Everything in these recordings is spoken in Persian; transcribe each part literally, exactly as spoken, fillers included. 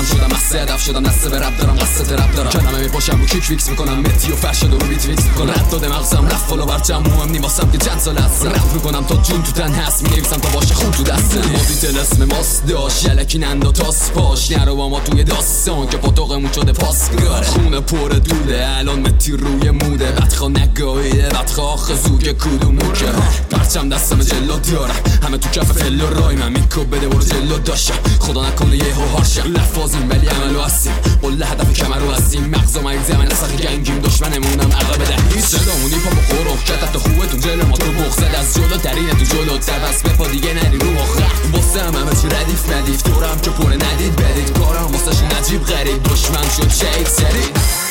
شدم مست هدف شدم دسته به رب دارم قصه رب دارم کلمه میپاشم رو کیک ویکس میکنم متی و فرشاد رو بیت ویکس میکنم رد داده مغزم رفت فالو برچم مهم نی واسم که چند سال هست رپ میکنم تا جون تو تن هست مینویسم تا باشه خون تو دست مازی تلسم ماست داشت یلکی نندا تاس پاش نرو با ما توی داستان که پاتاقمون شده پاسگار خونه پر دوله الان متی روی موده بدخوا نگاهیه بدخوا خزوگ کدوم موکه پرچم دستم جلو دارم همه تو کف فلو رای من میکوب بده برو جلو داشتم خدا نکنه یه هو هارشم لفاظیم ولی عملو هستیم قله هدف کمرو هستیم مغزا مریضی من نسخ گنگیم دشمنمونم عقب دهی صدامونی پا با قروخ کتب تا خوبتون جلو ما تو بغزد از جلو درینه تو جلو در بس به پا دیگه نری رو آخر واسه هم همه چی ردیف ندیف دورم که پره ندید برید کارم واسه شون عجیب غریب دشمن شد شیک سری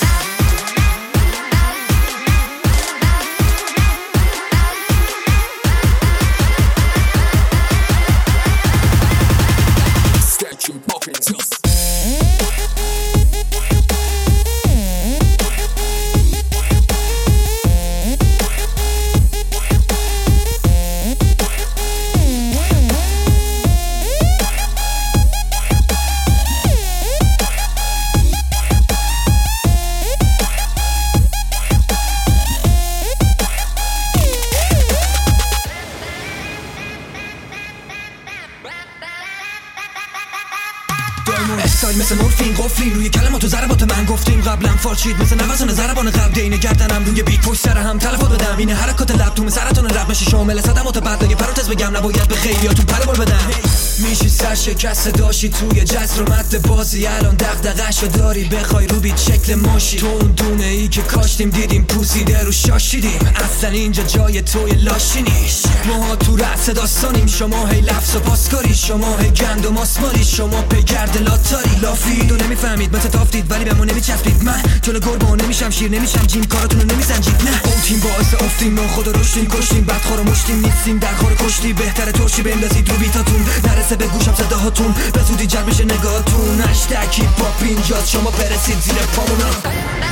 استایل مثل مورفین قفلین روی کلمات و ضربات من گفتیم قبلا فالشید مثل نوسان ضربان قبل دینه گردنم روی بیت پشت سر هم تلفات بدم اینه حرکات لب تو سرطان رب میشه شامل صدمات بعد پرانتز بگم نباید به خیلیاتون پر بال بدم میشی سر شکست داشی توی جسر و مد بازی الان دغدغه‌شو داری بخوای رو بیت شکل ماشی تو اون دونه ای که کاشتیم دیدیم پوسیده رو شاشیدیم اصلا اینجا جای توی لاشی نیست ما تو رأس داستانیم شما هی لفظ و پاسکاری شما هی گند و ماسمالی شما پیگرد لاتاری لافید و نمیفهمید مثل تافتید ولی به ما نمیچسبید من جلو گربه نمیشم شیر نمیشم جین کاراتون رو نمیسنجید نه اون تیم باعث افتیم ما خدا رشدیم کشتیم بدخوار و مشتیم نیستیم در خور کشتی بهتره ترشی بندازید رو بیتاتون نرسه به گوشم صداهاتون به زودی جلب بشه نگاهتون هشتگ هیپ هاپ اینجاست شما برسید زیر پامونا